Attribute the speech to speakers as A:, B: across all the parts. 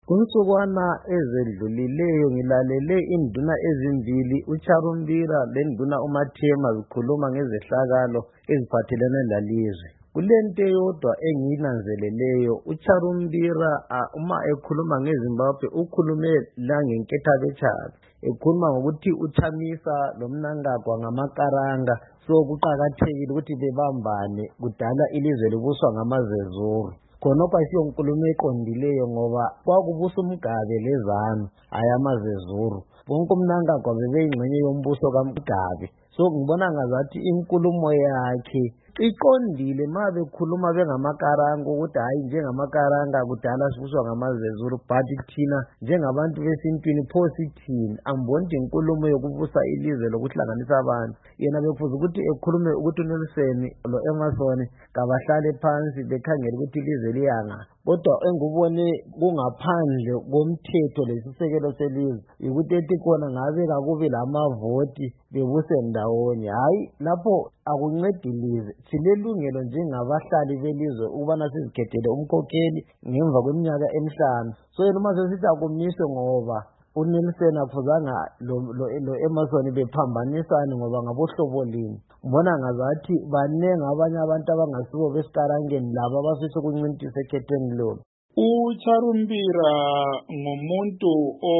A: Kunsukwana ezedlulileyo ngilalele induna ezimbili uCharumbira lenduna uMathema zikhuluma ngezehlakalo eziphathelene lalizwe. Kulento eyodwa engiyinanzeleleyo, uCharumbira uma ekhuluma ngeZimbabwe ukhulume langenkethabetshabe, ekhuluma ngokuthi uChamisa loMnangagwa ngamakaranga, so kuqakathekile ukuthi bebambane kudala ilizwe libuswa ngamaZezuru. Khonokho ayisiyo nkulumo eqondileyo ngoba kwakubusa uMgabe leZanu hayi amaZezuru. Bonke uMnangagwa bebeyingxenye yombuso kaMgabe, so ngibona ngazathi inkulumo yakhe iqondile ma bekhuluma bengamakaranga ukuthi hayi njengamakaranga kudala sibuswa ngamaZezuru, but thina njengabantu besintwini pho sithini? Amboni inkulumo yokubusa ilizwe lokuhlanganisa abantu. Yena bekufuze ukuthi ekhulume ukuthi uNelson lo-Emerson kabahlale phansi bekhangele ukuthi ilizwe liyanga. Kodwa engubone kungaphandle komthetho lesisekelo selizwe ukuthi ethi khona ngabe kakubi lamavoti bebuse ndawonye. Hayi, lapho akuncedi ilizwe. Silelungelo njengabahlali belizwe ukubana sizikhethele umkhokheli ngemva kweminyaka emihlanu. So yena uma sesithi akumiswe ngoba uNelson akufuzanga lo-Emerson bephambanisane ngoba ngabohlobo linye, mbona ngazathi banengi abanye abantu abangasibo besikarangeni labo abafisa ukuncintisa ekhethweni lolu.
B: uCharumbira ngumuntu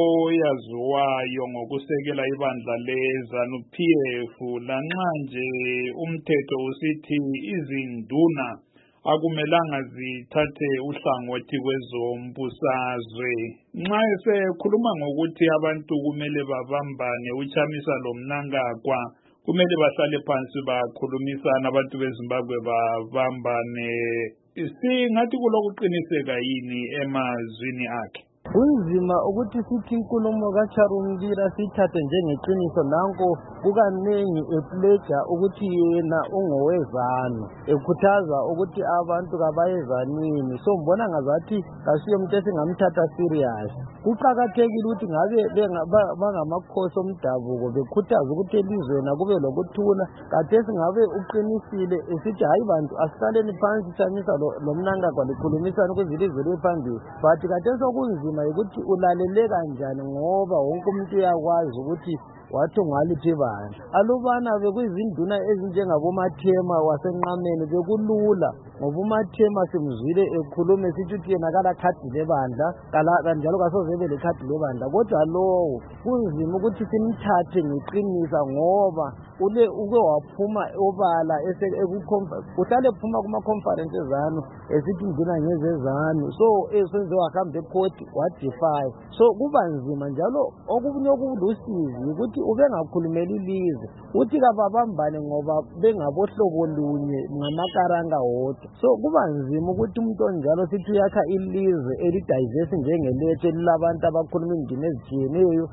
B: oyaziwayo ngokusekela ibandla leZANU-PF, lanxa nje umthetho usithi izinduna akumelanga zithathe uhlangothi kwezombusazwe. Nxa esekhuluma ngokuthi abantu kumele babambane, uChamisa loMnangagwa kumele bahlale phansi bakhulumisana, abantu beZimbabwe babambane, singathi kulokuqiniseka yini emazwini akhe?
A: Kunzima ukuthi sithi inkulumo kaCharumbira sithathe njengeqiniso. Nanko kukanengi epledja ukuthi yena ungowezanu, ekhuthaza ukuthi abantu kabayezanini. So mbona ngazathi kasiyo umuntu esingamthatha serious. Kuqakathekile ukuthi ngabe bangamakhosi omdabuko bekhuthaza ukuthi elizweni akube lokuthula. Kathesi ngabe uqinisile esithi hayi bantu asihlaleni phansi Chamisa loMnangagwa likhulumisana ukuze ilizwe liye phambili. But kathesi okunzima ukuthi ulalele kanjani ngoba wonke umuntu uyakwazi ukuthi wathi ungalithi bandla. Alubana bekuyizinduna ezinjengaboMathema wasenqameni bekulula ngoba uMathema simzwile ekhulume sithi uthi yena kala khadi lebandla kanjalo kasoze ebe lekhadi lebandla. Kodwa lowo kunzima ukuthi simthathe ngeqinisa ngoba uke waphuma obala uhlale ephuma kuma-conference ezanu esithi induna ngezezanu, so esenze wahamba ekhoti wadefy. So kuba nzima njalo. Okunye okulusizi ukuthi ubengakhulumeli ilizwe uthi kababambane ngoba bengabohlobo lunye ngamakaranga wodwa. So kuba nzima ukuthi umuntu onjalo sithi uyakha ilizwe elidiverse njengelethu elilabantu abakhuluma indimi ezitshiyeneyo